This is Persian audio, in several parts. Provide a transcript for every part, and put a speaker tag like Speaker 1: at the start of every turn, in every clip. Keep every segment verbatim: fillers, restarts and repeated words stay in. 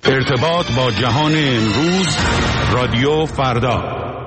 Speaker 1: ارتباط با جهان امروز، رادیو فردا.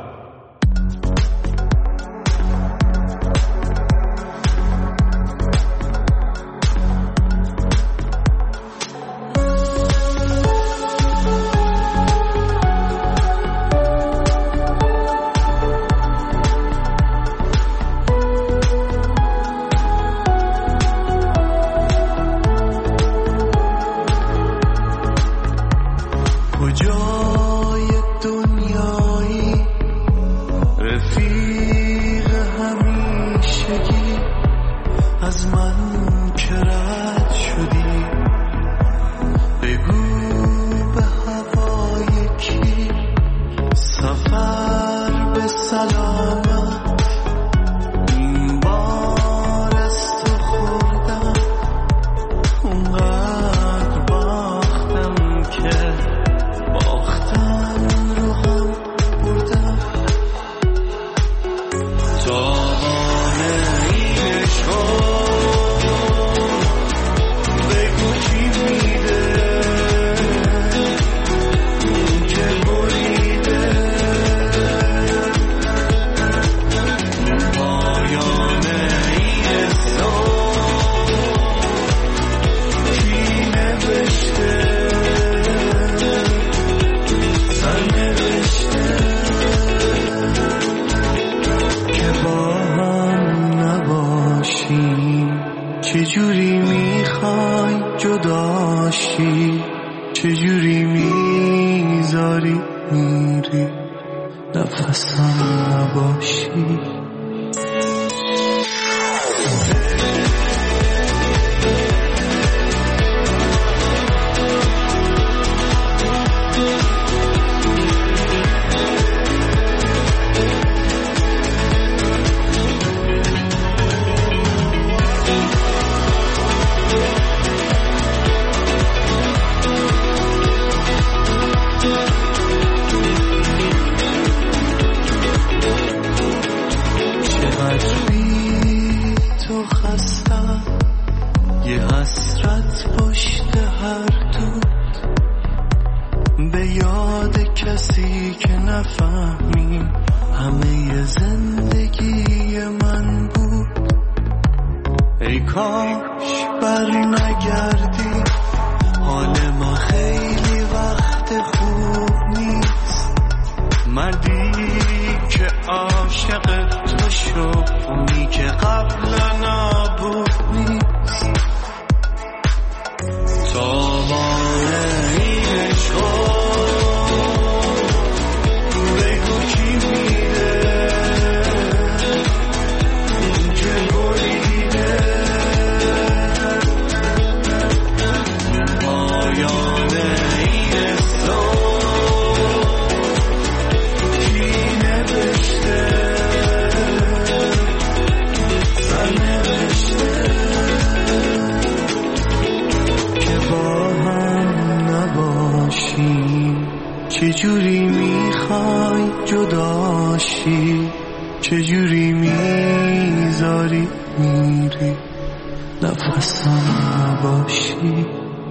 Speaker 2: چجوری میخوای جداشی، چجوری میذاری میری نفسم نباشی. چجوری میخوای جداشی، چجوری میذاری میری نفسم نباشی.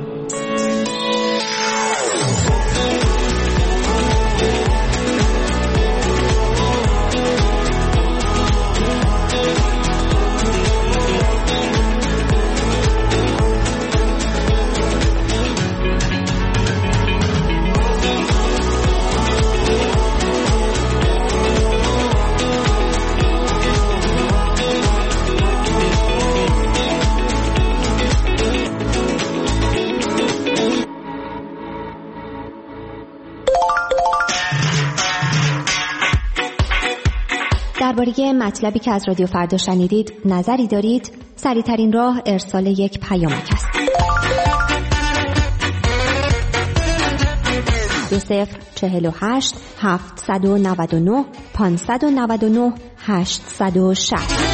Speaker 3: درباره مطلبی که از رادیو فردا شنیدید نظری دارید؟ سریع‌ترین راه ارسال یک پیامک است. دو صفر چهل و هشت هفتصد و نود و نه پانصد و نود و نه هشتصد و شصت.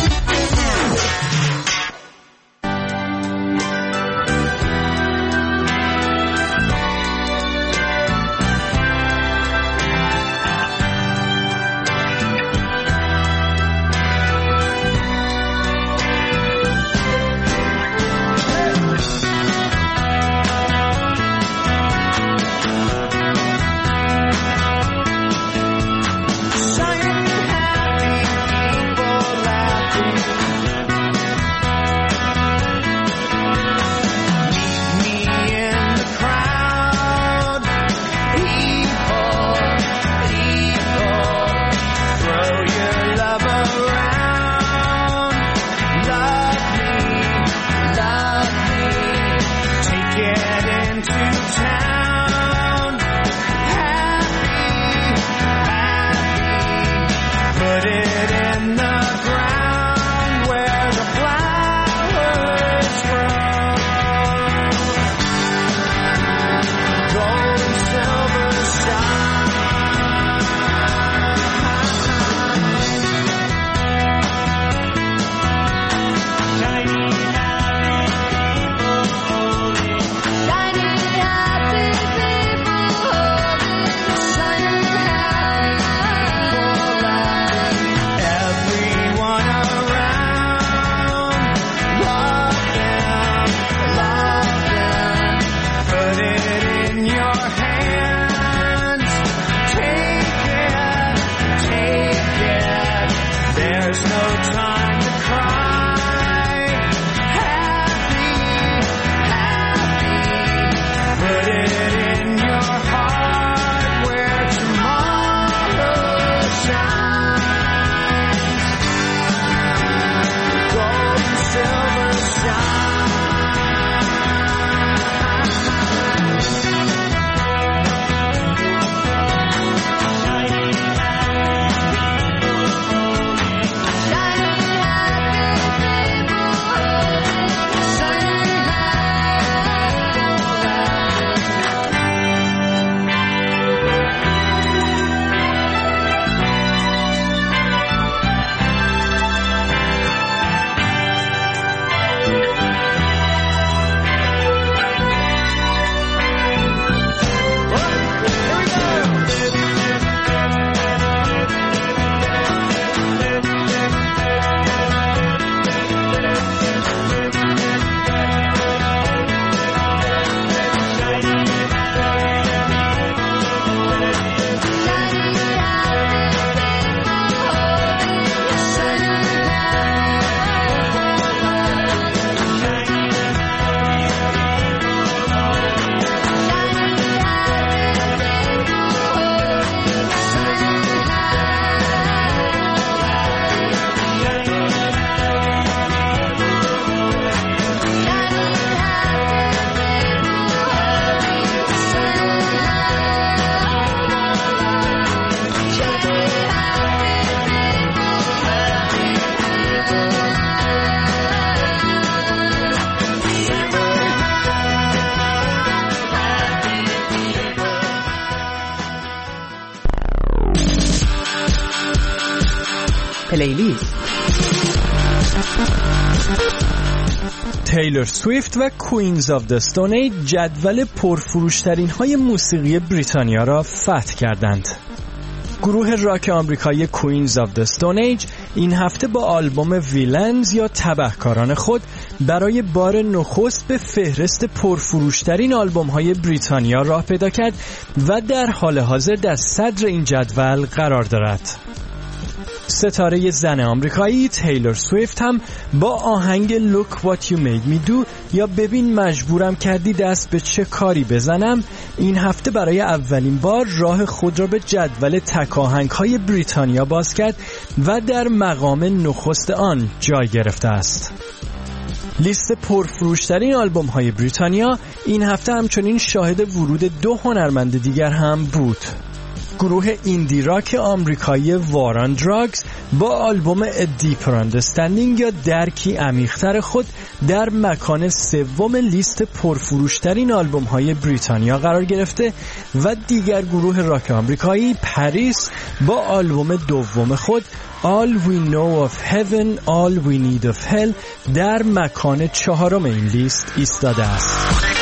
Speaker 4: پلیلیست.
Speaker 5: تیلور سویفت و کوینز آف د استون ایج جدول پرفروشترین های موسیقی بریتانیا را فتح کردند. گروه راک آمریکایی کوینز آف د استون ایج این هفته با آلبوم ویلنز یا تبهکاران خود برای بار نخست به فهرست پرفروشترین آلبوم های بریتانیا راه پیدا کرد و در حال حاضر در صدر این جدول قرار دارد. ستاره زن آمریکایی تیلور سویفت هم با آهنگ Look What You Made Me Do یا ببین مجبورم کردی دست به چه کاری بزنم این هفته برای اولین بار راه خود را به جدول تک آهنگ‌های بریتانیا باز کرد و در مقام نخست آن جای گرفته است. لیست پرفروشترین آلبوم های بریتانیا این هفته همچنین شاهد ورود دو هنرمند دیگر هم بود. گروه ایندی راک آمریکایی وار آن دراگز با آلبوم A Deeper Understanding یا درکی عمیق‌تر خود در مکان سوم لیست پرفروشترین آلبوم های بریتانیا قرار گرفته و دیگر گروه راک آمریکایی پاریس با آلبوم دوم خود All We Know of Heaven All We Need of Hell در مکان چهارم این لیست ایستاده است.